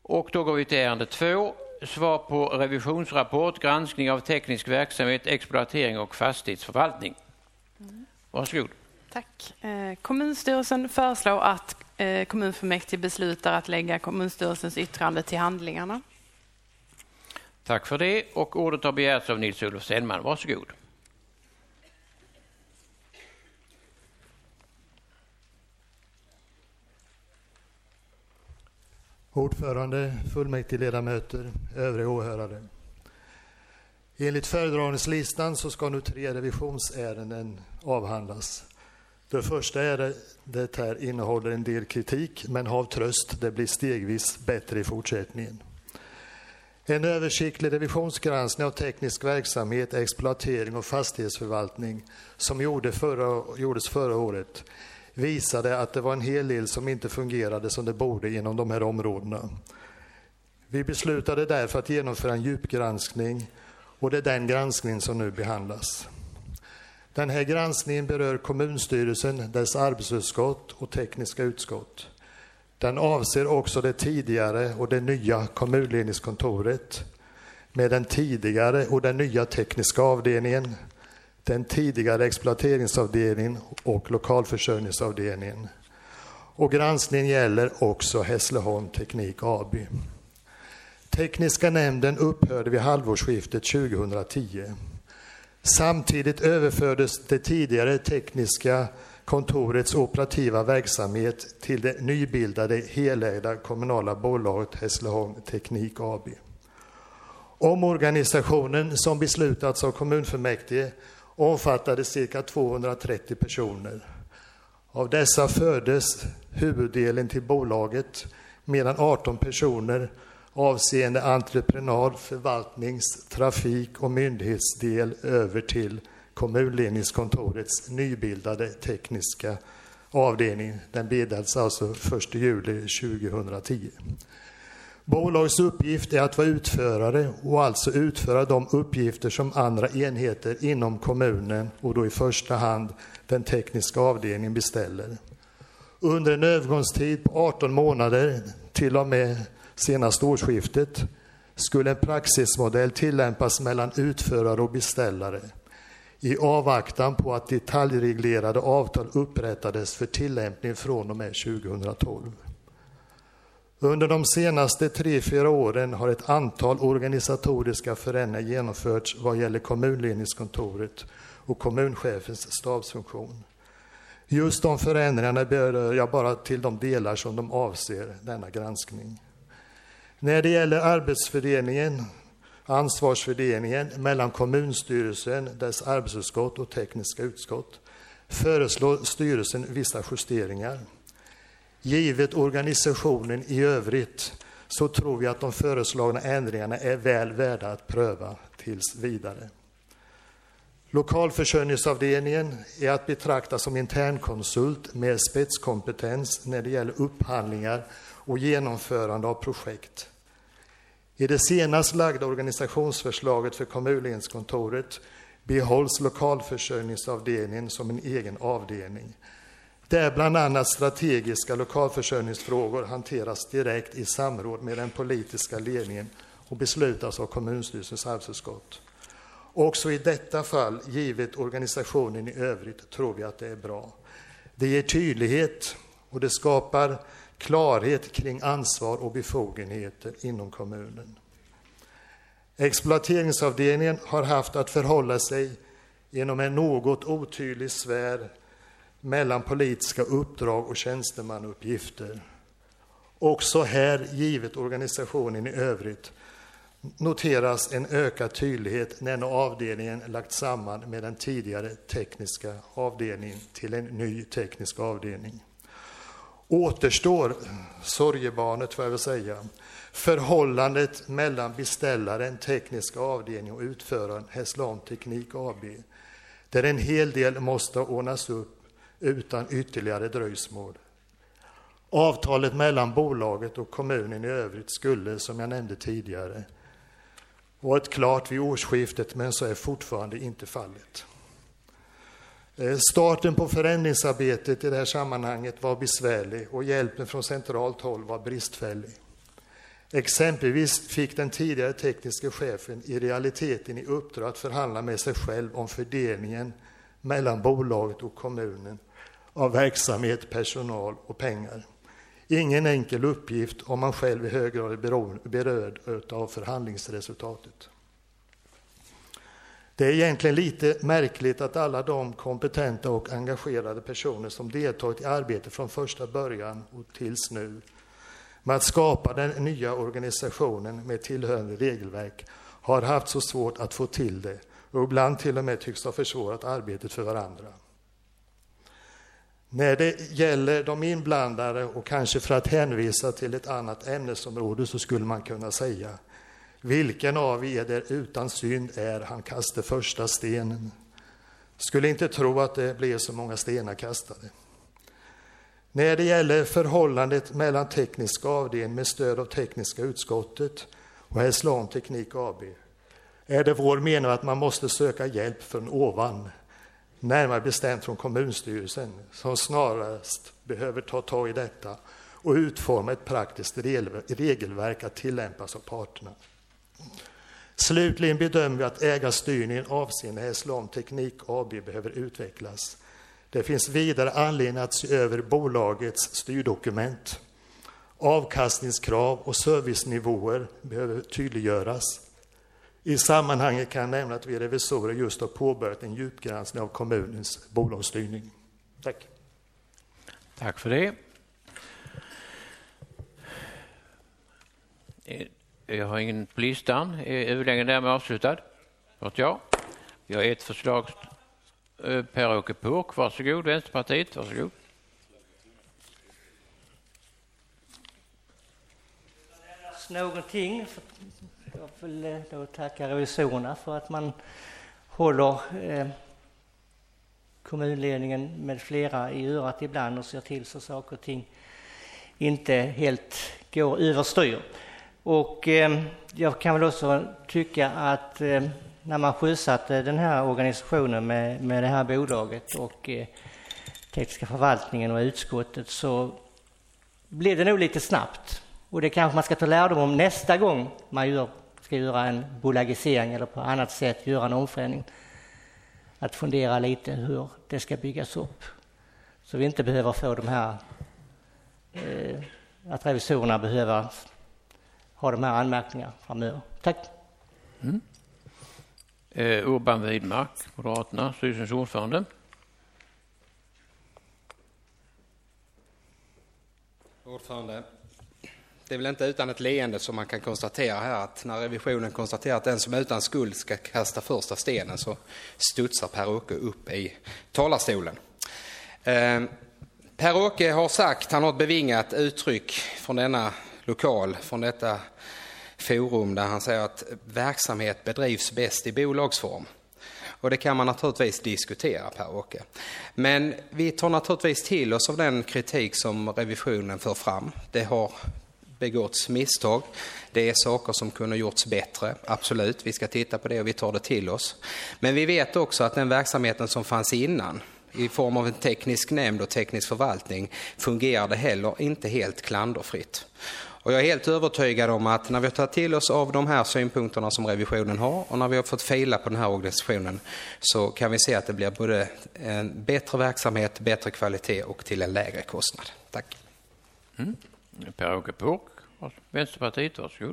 Och då går vi till ärende 2. Svar på revisionsrapport, granskning av teknisk verksamhet, exploatering och fastighetsförvaltning. Varsågod. Tack. Kommunstyrelsen föreslår att kommunfullmäktige beslutar att lägga kommunstyrelsens yttrande till handlingarna. Tack för det. Och ordet har begärts av Nils-Olof Sellman. Varsågod. Ordförande, fullmäktigeledamöter, övriga åhörare. Enligt föredragningslistan så ska nu 3 revisionsärenden avhandlas. Det första ärendet här innehåller en del kritik, men hav tröst, det blir stegvis bättre i fortsättningen. En översiktlig revisionsgranskning av teknisk verksamhet, exploatering och fastighetsförvaltning som gjordes förra året visade att det var en hel del som inte fungerade som det borde inom de här områdena. Vi beslutade därför att genomföra en djupgranskning och det är den granskningen som nu behandlas. Den här granskningen berör kommunstyrelsen, dess arbetsutskott och tekniska utskott. Den avser också det tidigare och det nya kommunledningskontoret med den tidigare och den nya tekniska avdelningen, den tidigare exploateringsavdelningen och lokalförsörjningsavdelningen. Och granskningen gäller också Hässleholm Teknik AB. Tekniska nämnden upphörde vid halvårsskiftet 2010. Samtidigt överfördes det tidigare tekniska kontorets operativa verksamhet till det nybildade helägda kommunala bolaget Hässleholm Teknik AB. Omorganisationen som beslutats av kommunfullmäktige omfattade cirka 230 personer. Av dessa fördes huvuddelen till bolaget medan 18 personer avseende entreprenad, förvaltnings-, trafik- och myndighetsdel över till kommunledningskontorets nybildade tekniska avdelning. Den bildades alltså 1 juli 2010. Bolagets uppgift är att vara utförare och alltså utföra de uppgifter som andra enheter inom kommunen och då i första hand den tekniska avdelningen beställer. Under en övergångstid på 18 månader till och med senaste årsskiftet skulle en praxismodell tillämpas mellan utförare och beställare i avvaktan på att detaljreglerade avtal upprättades för tillämpning från och med 2012. Under de senaste 3-4 åren har ett antal organisatoriska förändringar genomförts vad gäller kommunledningskontoret och kommunchefens stabsfunktion. Just de förändringarna berör jag bara till de delar som de avser denna granskning. När det gäller arbetsfördelningen, ansvarsfördelningen mellan kommunstyrelsen, dess arbetsutskott och tekniska utskott föreslår styrelsen vissa justeringar. Givet organisationen i övrigt så tror vi att de föreslagna ändringarna är väl värda att pröva tills vidare. Lokalförsörjningsavdelningen är att betrakta som internkonsult med spetskompetens när det gäller upphandlingar och genomförande av projekt. I det senast lagda organisationsförslaget för kommunledningskontoret behålls lokalförsörjningsavdelningen som en egen avdelning. Där bland annat strategiska lokalförsörjningsfrågor hanteras direkt i samråd med den politiska ledningen och beslutas av kommunstyrelsens arbetsutskott. Också i detta fall, givet organisationen i övrigt, tror vi att det är bra. Det ger tydlighet och det skapar klarhet kring ansvar och befogenheter inom kommunen. Exploateringsavdelningen har haft att förhålla sig genom en något otydlig sfär mellan politiska uppdrag och tjänstemannauppgifter. Också här, givet organisationen i övrigt, noteras en ökad tydlighet när avdelningen lagt samman med den tidigare tekniska avdelningen till en ny teknisk avdelning. Återstår sorgebarnet, får jag väl säga, förhållandet mellan beställaren, tekniska avdelning och utföraren Hässleholm Teknik AB, där en hel del måste ordnas upp utan ytterligare dröjsmål. Avtalet mellan bolaget och kommunen i övrigt skulle, som jag nämnde tidigare, varit klart vid årsskiftet, men så är fortfarande inte fallet. Starten på förändringsarbetet i det här sammanhanget var besvärlig och hjälpen från centralt håll var bristfällig. Exempelvis fick den tidigare tekniska chefen i realiteten i uppdrag att förhandla med sig själv om fördelningen mellan bolaget och kommunen av verksamhet, personal och pengar. Ingen enkel uppgift om man själv i hög grad är berörd av förhandlingsresultatet. Det är egentligen lite märkligt att alla de kompetenta och engagerade personer som deltagit i arbetet från första början och tills nu med att skapa den nya organisationen med tillhörande regelverk har haft så svårt att få till det och ibland till och med tycks ha försvårat arbetet för varandra. När det gäller de inblandade och kanske för att hänvisa till ett annat ämnesområde så skulle man kunna säga: vilken av er utan synd är han kastar första stenen? Skulle inte tro att det blev så många stenar kastade. När det gäller förhållandet mellan teknisk avdelning med stöd av tekniska utskottet och Hässleholm Teknik AB är det vår mening att man måste söka hjälp från ovan, närmare bestämt från kommunstyrelsen, som snarast behöver ta tag i detta och utforma ett praktiskt regelverk att tillämpas av parterna. Slutligen bedömer vi att ägarstyrningen avseende Hässleholm Teknik AB behöver utvecklas. Det finns vidare anledning att se över bolagets styrdokument. Avkastningskrav och servicenivåer behöver tydliggöras. I sammanhanget kan jag nämna att vi revisorer just har påbörjat en djupgranskning av kommunens bolagsstyrning. Tack. Tack för det. Jag har ingen på listan. Är överläggningen därmed avslutad? Ja. Vi har ett förslag. Per-Åke Purk, varsågod. Vänsterpartiet, varsågod. Någonting. Jag vill då tacka revisorerna för att man håller kommunledningen med flera i örat ibland och ser till så saker och ting inte helt går överstyr. Och jag kan väl också tycka att när man sjösatte den här organisationen med det här bolaget och tekniska förvaltningen och utskottet så blev det nog lite snabbt. Och det kanske man ska ta lärdom om nästa gång man ska göra en bolagisering eller på annat sätt göra en omförändring. Att fundera lite hur det ska byggas upp. Så vi inte behöver få de här, att revisorerna behöver ha de här anmärkningarna framöver. Tack. Urban Widmark, Moderaterna, styrelsens ordförande. Ordförande, det är väl inte utan ett leende som man kan konstatera här att när revisionen konstaterar att den som utan skuld ska kasta första stenen så studsar Per-Åke upp i talarstolen. Per-Åke har sagt, han har ett bevingat uttryck från denna lokal, från detta forum där han säger att verksamhet bedrivs bäst i bolagsform. Och det kan man naturligtvis diskutera, Per-Åke. Men vi tar naturligtvis till oss av den kritik som revisionen för fram. Det har begåtts misstag. Det är saker som kunde gjorts bättre. Absolut, vi ska titta på det och vi tar det till oss. Men vi vet också att den verksamheten som fanns innan i form av en teknisk nämnd och teknisk förvaltning fungerade heller inte helt klanderfritt. Och jag är helt övertygad om att när vi tar till oss av de här synpunkterna som revisionen har och när vi har fått fila på den här organisationen så kan vi se att det blir både en bättre verksamhet, bättre kvalitet och till en lägre kostnad. Tack. Per-Åke Purk, Vänsterpartiet, varsågod.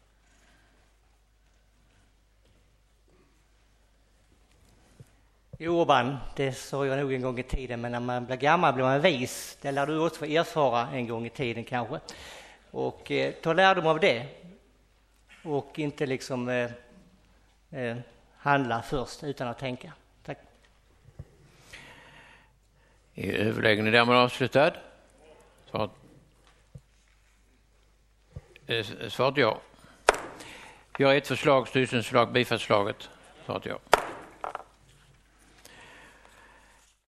Urban, det sa jag nog en gång i tiden, men när man blir gammal blir man vis. Det lär du också få erfara en gång i tiden kanske. Och ta lärdom av det. Och inte liksom handla först utan att tänka. Tack. Är överläggningen därmed avslutad? Svaret ja. Vi har ett förslag, styrelsens förslag, bifallsförslaget. Svaret ja.